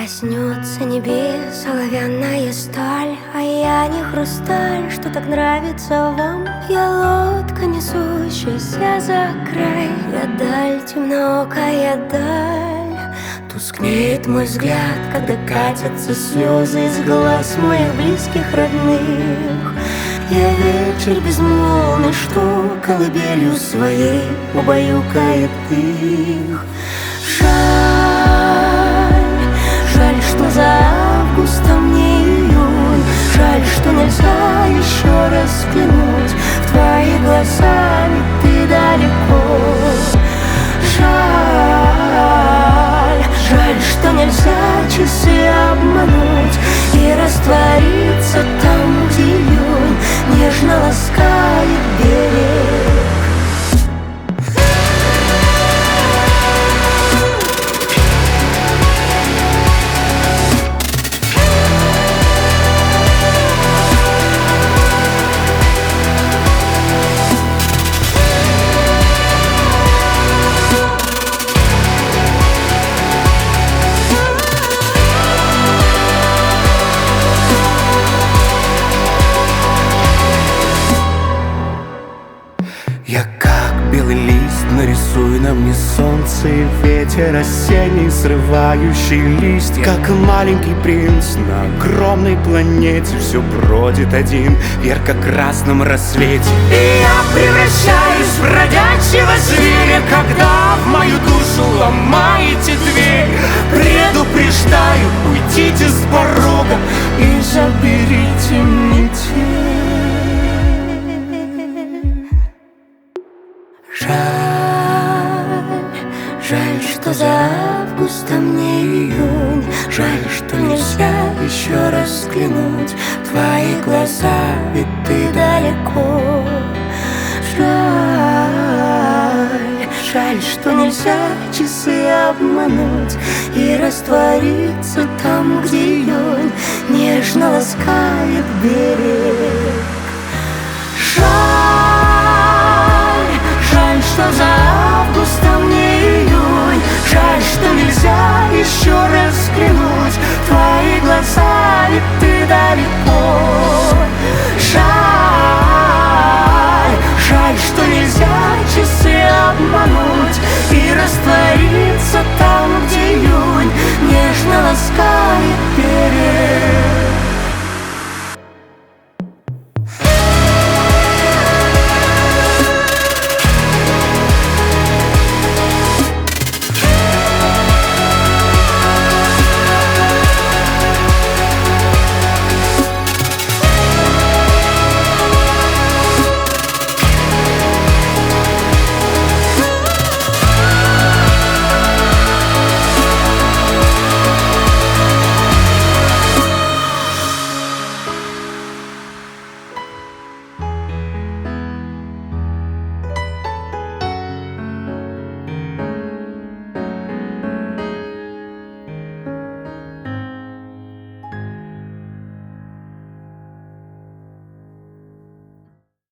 Коснется небес оловянная сталь, а я не хрусталь, что так нравится вам. Я лодка, несущаяся за край. Я даль, темноокая даль. Тускнеет мой взгляд, когда катятся слезы из глаз моих близких родных. Я вечер безмолвный, что колыбелью своей убаюкает их. Жаль, что за августом не июнь. Жаль, что нельзя еще раз взглянуть в твои глаза, ведь ты далеко. Жаль, что нельзя часы обмануть и раствориться там, где июнь нежно ласкает берег. Я как белый лист, нарисуй на мне солнце и ветер осенний, срывающий листья. Как маленький принц на огромной планете, все бродит один в ярко-красном рассвете. И я превращаюсь в бродячего зверя, когда в мою душу ломаете дверь. Предупреждаю, уйдите с порога и заберите метель. Жаль, что за августом не июнь. Жаль, что нельзя еще раз взглянуть в твои глаза, ведь ты далеко. Жаль, что нельзя часы обмануть и раствориться там, где июнь нежно ласкает берег.